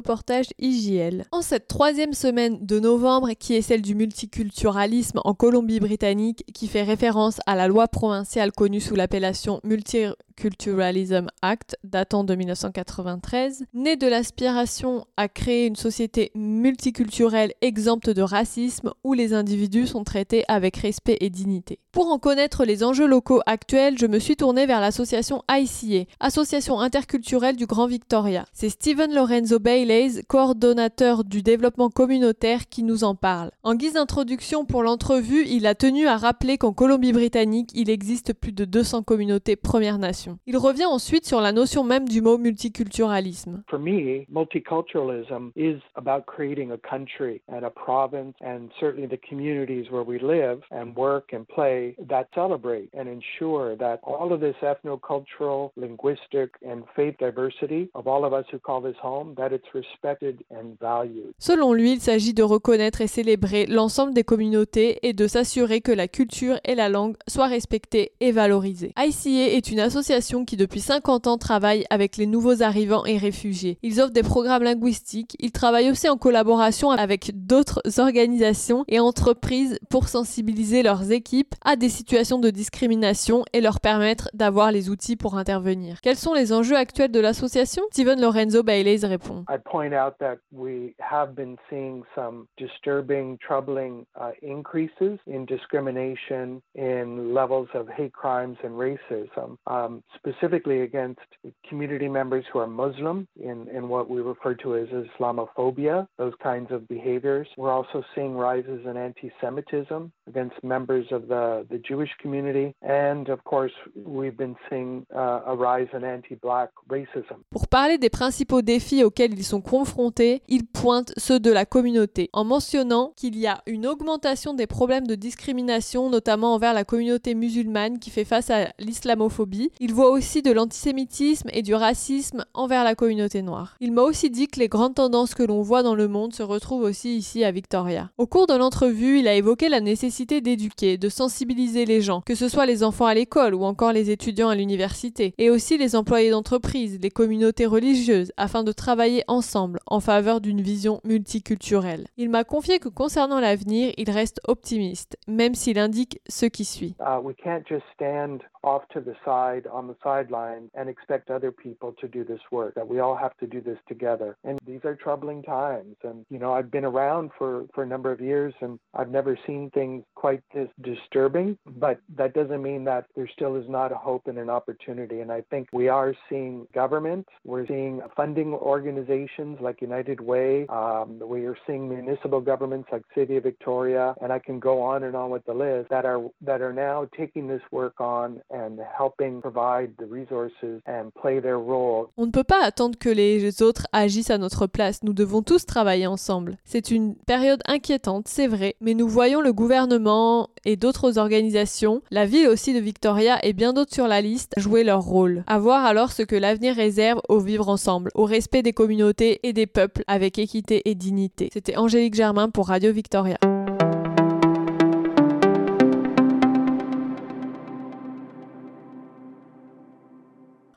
reportage IJL. En cette troisième semaine de novembre, qui est celle du multiculturalisme en Colombie-Britannique, qui fait référence à la loi provinciale connue sous l'appellation Multiculturalism Act, datant de 1993, née de l'aspiration à créer une société multiculturelle exempte de racisme où les individus sont traités avec respect et dignité. Pour en connaître les enjeux locaux actuels, je me suis tournée vers l'association ICA, Association interculturelle du Grand Victoria. C'est Stephen Lorenzo Bayles, coordonnateur du développement communautaire, qui nous en parle. En guise d'introduction pour l'entrevue, il a tenu à rappeler qu'en Colombie-Britannique, il existe plus de 200 communautés Premières Nations. Il revient ensuite sur la notion même du mot multiculturalisme. For me, multiculturalism is about creating a country and a province and certainly the communities where we live and work and play that celebrate and ensure that all of this ethno-cultural, linguistic and faith diversity of all of us who call this home, that it's respected and valued. Selon lui, il s'agit de reconnaître et célébrer l'ensemble des communautés et de s'assurer que la culture et la langue soient respectées et valorisées. ICA est une association qui depuis 50 ans travaille avec les nouveaux arrivants et réfugiés. Ils offrent des programmes linguistiques, ils travaillent aussi en collaboration avec d'autres organisations et entreprises pour sensibiliser leurs équipes à des situations de discrimination et leur permettre d'avoir les outils pour intervenir. Quels sont les enjeux actuels de l'association? Stephen Lorenzo Bayles répond. I'd point out that we have been seeing some disturbing, troubling increases in discrimination in levels of hate crimes and racism, specifically against community members who are Muslim in what we refer to as Islamophobia, those kinds of behaviors. We're also seeing rises in anti-Semitism against members of the Jewish community, and of course we've been seeing a rise in anti-Black racism. Pour parler des principaux défis auxquels ils sont confrontés, ils pointent ceux de la communauté, en mentionnant qu'il y a une augmentation des problèmes de discrimination, notamment envers la communauté musulmane qui fait face à l'islamophobie. Il voit aussi de l'antisémitisme et du racisme envers la communauté noire. Il m'a aussi dit que les grandes tendances que l'on voit dans le monde se retrouvent aussi ici à Victoria. Au cours de l'entrevue, il a évoqué la nécessité d'éduquer, de sensibiliser les gens, que ce soit les enfants à l'école ou encore les étudiants à l'université, et aussi les employés d'entreprise, les communautés religieuses, afin de travailler ensemble en faveur d'une vision multiculturelle. Il m'a confié que concernant l'avenir, il reste optimiste, même s'il indique ce qui suit. We can't just stand off to the side on the sideline and expect other people to do this work, that we all have to do this together. And these are troubling times. And, you know, I've been around for a number of years and I've never seen things quite this disturbing, but that doesn't mean that there still is not a hope and an opportunity. And I think we are seeing government, we're seeing funding organizations like United Way, we are seeing municipal governments like City of Victoria, and I can go on and on with the list, that are now taking this work on and helping provide the resources and play their role. On ne peut pas attendre que les autres agissent à notre place. Nous devons tous travailler ensemble. C'est une période inquiétante, c'est vrai, mais nous voyons le gouvernement et d'autres organisations, la ville aussi de Victoria et bien d'autres sur la liste, jouer leur rôle. À voir alors ce que l'avenir réserve au vivre ensemble, au respect des communautés et des peuples avec équité et dignité. C'était Angélique Germain pour Radio Victoria.